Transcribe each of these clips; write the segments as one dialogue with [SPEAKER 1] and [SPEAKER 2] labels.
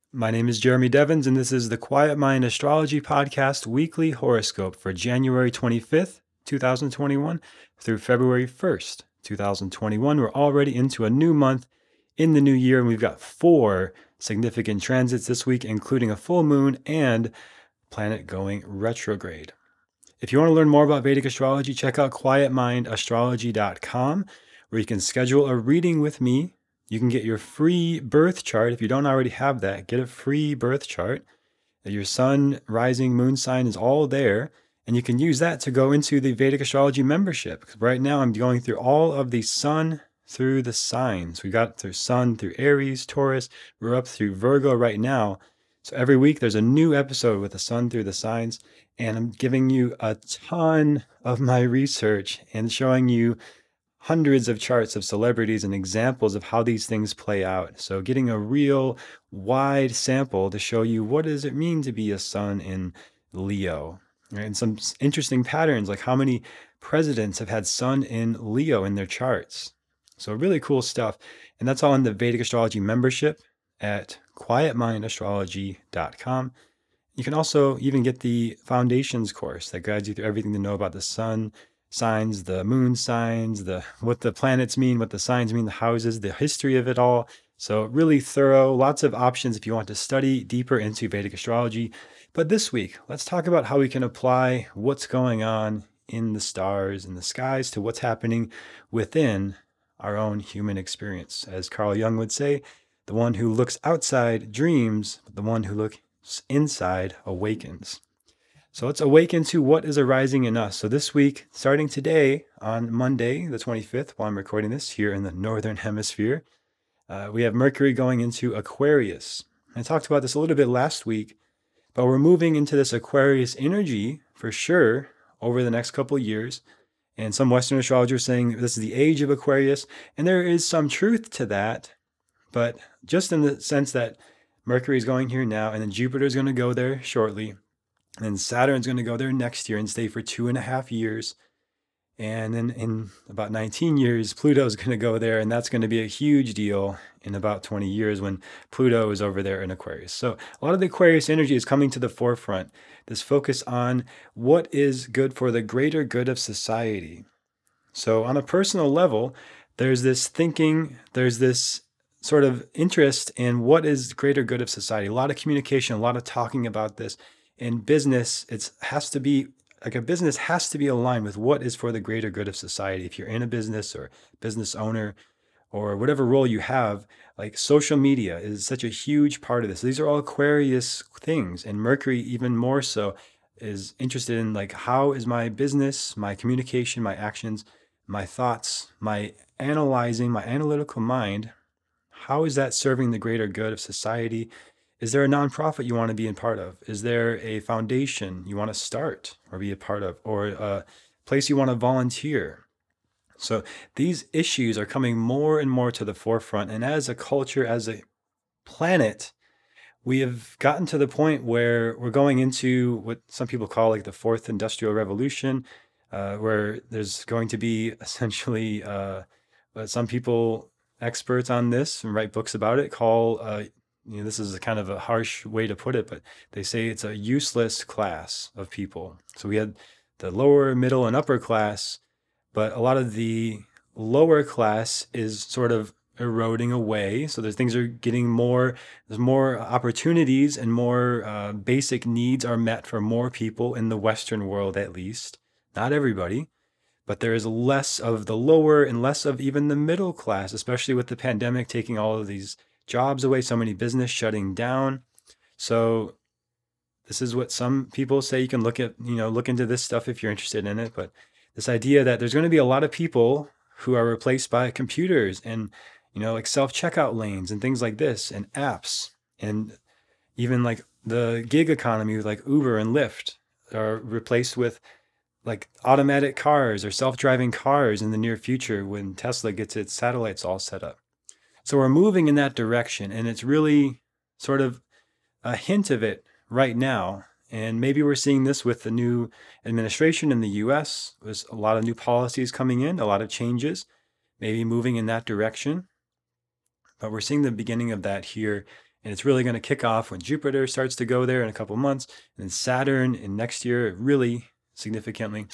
[SPEAKER 1] My name is Jeremy Devins, and this is the Quiet Mind Astrology Podcast weekly horoscope for January 25th, 2021 through February 1st, 2021. We're already into a new month in the new year, and we've got 4 significant transits this week, including a full moon and planet going retrograde. If you want to learn more about Vedic astrology, check out quietmindastrology.com, where you can schedule a reading with me. You can get your free birth chart. If you don't already have that, get a free birth chart. Your sun, rising, moon sign is all there, and you can use that to go into the Vedic astrology membership. Because right now I'm going through all of the sun through the signs. We got through sun through Aries, Taurus. We're up through Virgo right now. So every week there's a new episode with the sun through the signs, and I'm giving you a ton of my research and showing you hundreds of charts of celebrities and examples of how these things play out. So getting a real wide sample to show you what does it mean to be a sun in Leo, right? And some interesting patterns, like how many presidents have had sun in Leo in their charts. So really cool stuff. And that's all in the Vedic Astrology membership at quietmindastrology.com. You can also even get the Foundations course that guides you through everything to know about the sun signs, the moon signs, what the planets mean, what the signs mean, the houses, the history of it all. So really thorough, lots of options if you want to study deeper into Vedic astrology. But this week, let's talk about how we can apply what's going on in the stars and the skies to what's happening within our own human experience. As Carl Jung would say, the one who looks outside dreams, but the one who looks inside awakens. So let's awaken to what is arising in us. So this week, starting today on Monday, the 25th, while I'm recording this here in the Northern Hemisphere, we have Mercury going into Aquarius. I talked about this a little bit last week, but we're moving into this Aquarius energy for sure over the next couple of years. And some Western astrologers are saying this is the age of Aquarius, and there is some truth to that, but just in the sense that Mercury is going here now, and then Jupiter is going to go there shortly. And then Saturn's going to go there next year and stay for 2.5 years. And then in about 19 years, Pluto is going to go there, and that's going to be a huge deal in about 20 years when Pluto is over there in Aquarius. So a lot of the Aquarius energy is coming to the forefront, this focus on what is good for the greater good of society. So on a personal level, there's this thinking, there's this sort of interest in what is greater good of society. A lot of communication, a lot of talking about this. In business, it has to be like a business has to be aligned with what is for the greater good of society. If you're in a business or business owner or whatever role you have, like social media is such a huge part of this. These are all Aquarius things, and Mercury even more so is interested in like how is my business, my communication, my actions, my thoughts, my analyzing, my analytical mind, how is that serving the greater good of society? Is there a nonprofit you want to be a part of? Is there a foundation you want to start or be a part of, or a place you want to volunteer? So these issues are coming more and more to the forefront. And as a culture, as a planet, we have gotten to the point where we're going into what some people call like the fourth industrial revolution, where there's going to be essentially some people, experts on this and write books about it, call this is a kind of a harsh way to put it, but they say it's a useless class of people. So we had the lower, middle, and upper class, but a lot of the lower class is sort of eroding away. So things are getting there's more opportunities, and more basic needs are met for more people in the Western world, at least. Not everybody, but there is less of the lower and less of even the middle class, especially with the pandemic taking all of these jobs away, so many business shutting down. So this is what some people say. You can look into this stuff if you're interested in it. But this idea that there's going to be a lot of people who are replaced by computers and, like self-checkout lanes and things like this, and apps, and even like the gig economy with like Uber and Lyft are replaced with like automatic cars or self-driving cars in the near future when Tesla gets its satellites all set up. So we're moving in that direction, and it's really sort of a hint of it right now. And maybe we're seeing this with the new administration in the US. There's a lot of new policies coming in, a lot of changes, maybe moving in that direction. But we're seeing the beginning of that here And it's really going to kick off when Jupiter starts to go there in a couple months, and then Saturn in next year, really significantly.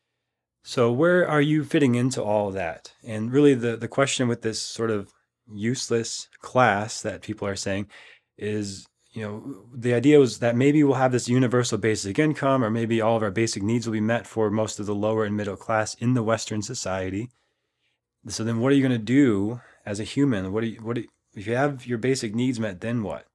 [SPEAKER 1] So where are you fitting into all of that? And really the question with this sort of useless class that people are saying is, the idea was that maybe we'll have this universal basic income, or maybe all of our basic needs will be met for most of the lower and middle class in the Western society. So then what are you going to do as a human? If you have your basic needs met, then what?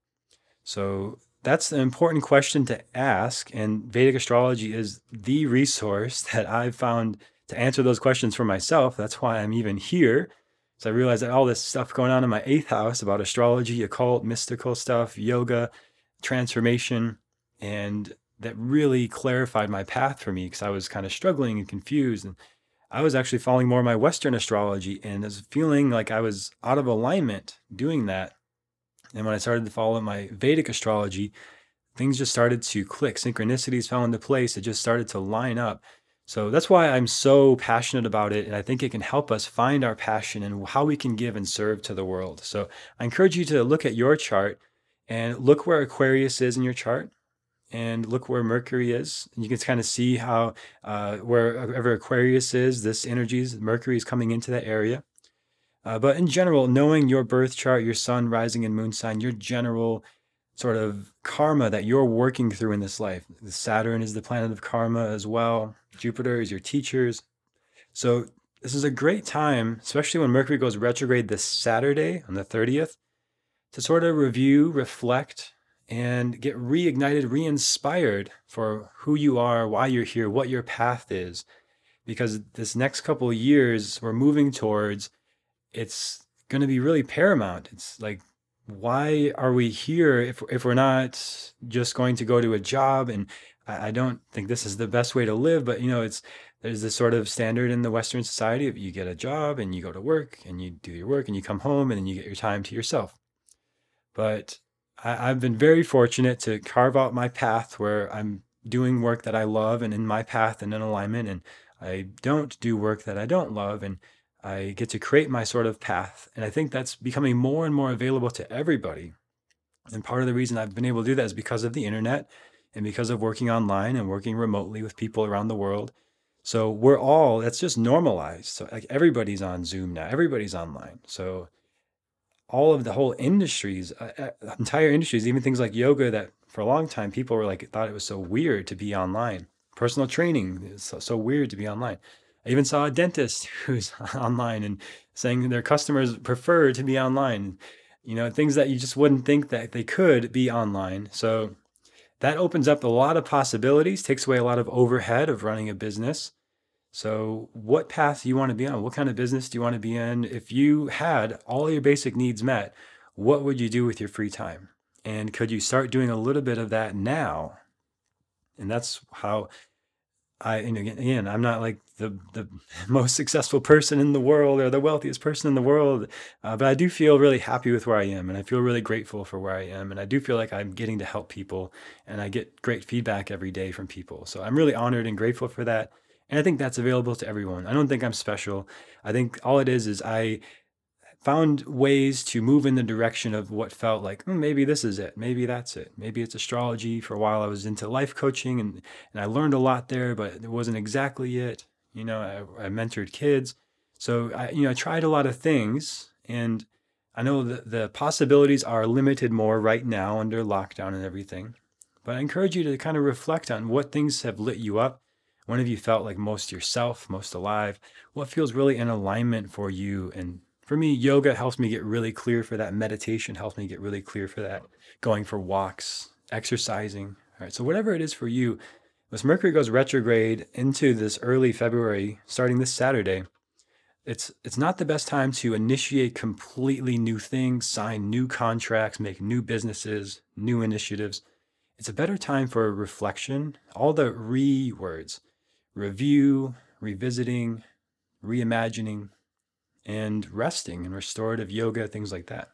[SPEAKER 1] So that's an important question to ask. And Vedic astrology is the resource that I've found to answer those questions for myself. That's why I'm even here. So I realized that all this stuff going on in my 8th house about astrology, occult, mystical stuff, yoga, transformation, and that really clarified my path for me, because I was kind of struggling and confused. And I was actually following more of my Western astrology, and I was feeling like I was out of alignment doing that. And when I started to follow my Vedic astrology, things just started to click. Synchronicities fell into place. It just started to line up. So that's why I'm so passionate about it. And I think it can help us find our passion and how we can give and serve to the world. So I encourage you to look at your chart and look where Aquarius is in your chart, and look where Mercury is. And you can kind of see how wherever Aquarius is, this energy, Mercury is coming into that area. But in general, knowing your birth chart, your sun, rising, and moon sign, your general sort of karma that you're working through in this life. The Saturn is the planet of karma as well. Jupiter is your teachers. So this is a great time, especially when Mercury goes retrograde this Saturday on the 30th, to sort of review, reflect, and get reignited, re-inspired for who you are, why you're here, what your path is. Because this next couple of years we're moving towards, it's going to be really paramount. It's like, why are we here if we're not just going to go to a job? And I don't think this is the best way to live, but there's this sort of standard in the Western society of you get a job and you go to work and you do your work and you come home and then you get your time to yourself. But I've been very fortunate to carve out my path where I'm doing work that I love and in my path and in alignment, and I don't do work that I don't love, and I get to create my sort of path. And I think that's becoming more and more available to everybody. And part of the reason I've been able to do that is because of the internet and because of working online and working remotely with people around the world. So that's just normalized. So like everybody's on Zoom now, everybody's online. So all of the whole industries, entire industries, even things like yoga, that for a long time people were like, thought it was so weird to be online. Personal training is so weird to be online. I even saw a dentist who's online and saying their customers prefer to be online. Things that you just wouldn't think that they could be online. So that opens up a lot of possibilities, takes away a lot of overhead of running a business. So what path do you want to be on? What kind of business do you want to be in? If you had all your basic needs met, what would you do with your free time? And could you start doing a little bit of that now? And that's how again, I'm not like the most successful person in the world or the wealthiest person in the world, but I do feel really happy with where I am, and I feel really grateful for where I am, and I do feel like I'm getting to help people, and I get great feedback every day from people. So I'm really honored and grateful for that, and I think that's available to everyone. I don't think I'm special. I think all it is I found ways to move in the direction of what felt like, maybe this is it. Maybe that's it. Maybe it's astrology. For a while, I was into life coaching and I learned a lot there, but it wasn't exactly it. I mentored kids. So I tried a lot of things, and I know that the possibilities are limited more right now under lockdown and everything. But I encourage you to kind of reflect on what things have lit you up. When have you felt like most yourself, most alive? What feels really in alignment for you? And for me, yoga helps me get really clear for that. Meditation helps me get really clear for that. Going for walks, exercising. All right. So whatever it is for you, as Mercury goes retrograde into this early February, starting this Saturday, it's not the best time to initiate completely new things, sign new contracts, make new businesses, new initiatives. It's a better time for reflection. All the words, review, revisiting, reimagining, and resting and restorative yoga, things like that.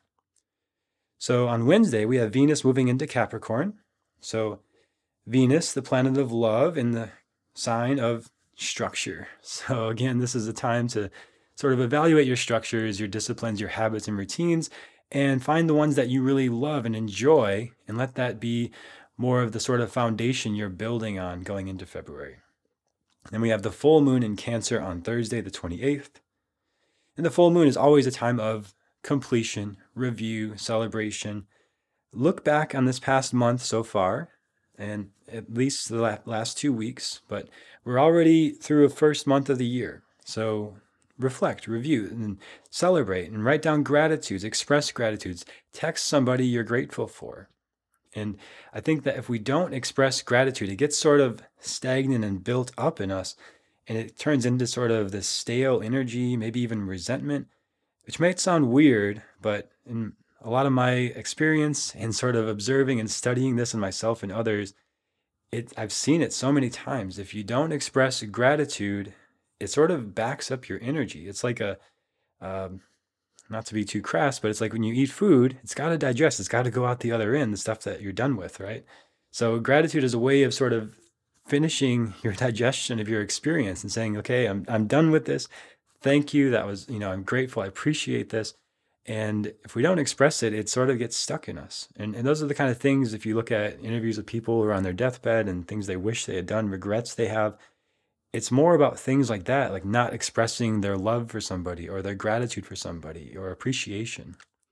[SPEAKER 1] So on Wednesday, we have Venus moving into Capricorn. So Venus, the planet of love, in the sign of structure. So again, this is a time to sort of evaluate your structures, your disciplines, your habits and routines, and find the ones that you really love and enjoy, and let that be more of the sort of foundation you're building on going into February. Then we have the full moon in Cancer on Thursday, the 28th. And the full moon is always a time of completion, review, celebration. Look back on this past month so far, and at least the last 2 weeks, but we're already through a first month of the year. So reflect, review, and celebrate, and write down gratitudes, express gratitudes, text somebody you're grateful for. And I think that if we don't express gratitude, it gets sort of stagnant and built up in us, and it turns into sort of this stale energy, maybe even resentment, which might sound weird, but in a lot of my experience and sort of observing and studying this in myself and others, I've seen it so many times. If you don't express gratitude, it sort of backs up your energy. It's like um, not to be too crass, but it's like when you eat food, it's got to digest, it's got to go out the other end, the stuff that you're done with, right? So gratitude is a way of sort of finishing your digestion of your experience and saying, okay, I'm done with this. Thank you. That was, I'm grateful. I appreciate this. And if we don't express it, it sort of gets stuck in us. And those are the kind of things, if you look at interviews with people who are on their deathbed and things they wish they had done, regrets they have, it's more about things like that, like not expressing their love for somebody or their gratitude for somebody or appreciation.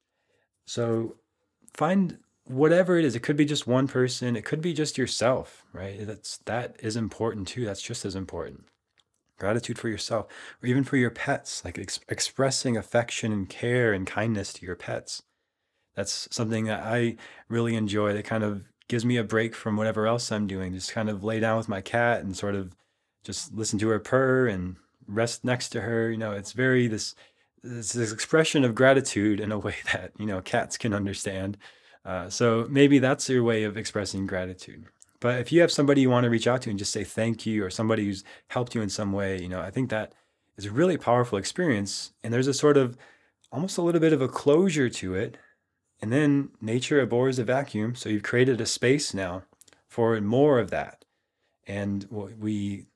[SPEAKER 1] So find whatever it is. It could be just one person. It could be just yourself, right? That is important too. That's just as important. Gratitude for yourself, or even for your pets, like expressing affection and care and kindness to your pets. That's something that I really enjoy. That kind of gives me a break from whatever else I'm doing. Just kind of lay down with my cat and sort of just listen to her purr and rest next to her. It's very this expression of gratitude in a way that cats can understand. So maybe that's your way of expressing gratitude. But if you have somebody you want to reach out to and just say thank you, or somebody who's helped you in some way, I think that is a really powerful experience. And there's a sort of almost a little bit of a closure to it. And then nature abhors a vacuum. So you've created a space now for more of that. And what we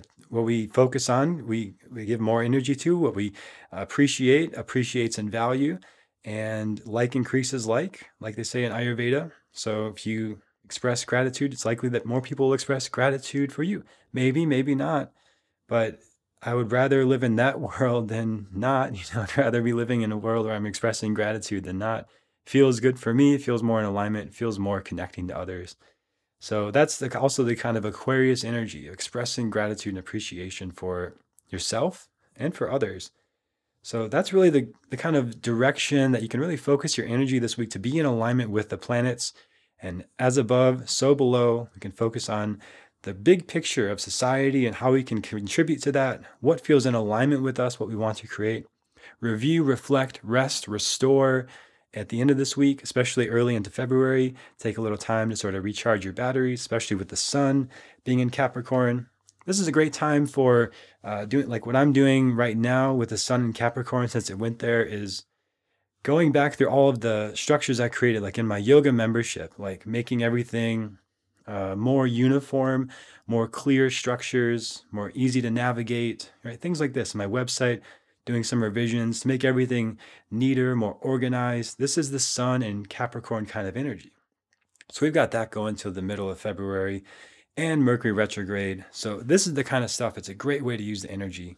[SPEAKER 1] focus on, we give more energy to. What we appreciates in value. And like increases like they say in Ayurveda. So if you express gratitude, it's likely that more people will express gratitude for you. Maybe, maybe not. But I would rather live in that world than not. I'd rather be living in a world where I'm expressing gratitude than not. It feels good for me. It feels more in alignment. It feels more connecting to others. So that's also the kind of Aquarius energy, expressing gratitude and appreciation for yourself and for others. So that's really the kind of direction that you can really focus your energy this week, to be in alignment with the planets. And as above, so below. We can focus on the big picture of society and how we can contribute to that, what feels in alignment with us, what we want to create. Review, reflect, rest, restore at the end of this week, especially early into February. Take a little time to sort of recharge your batteries, especially with the sun being in Capricorn. This is a great time for doing like what I'm doing right now with the sun in Capricorn, since it went there, is going back through all of the structures I created, like in my yoga membership, like making everything more uniform, more clear structures, more easy to navigate, right? Things like this. My website, doing some revisions to make everything neater, more organized. This is the sun and Capricorn kind of energy. So we've got that going till the middle of February, and Mercury retrograde. So this is the kind of stuff, it's a great way to use the energy.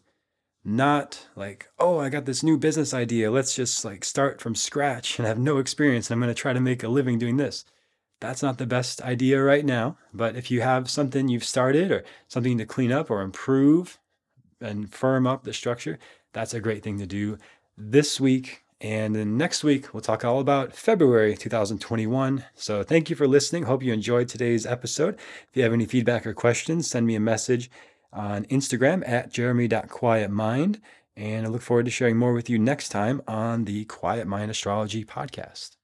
[SPEAKER 1] Not like, oh, I got this new business idea. Let's just like start from scratch and have no experience, and I'm going to try to make a living doing this. That's not the best idea right now. But if you have something you've started or something to clean up or improve and firm up the structure, that's a great thing to do this week. And then next week, we'll talk all about February 2021. So thank you for listening. Hope you enjoyed today's episode. If you have any feedback or questions, send me a message on Instagram at jeremy.quietmind. And I look forward to sharing more with you next time on the Quiet Mind Astrology Podcast.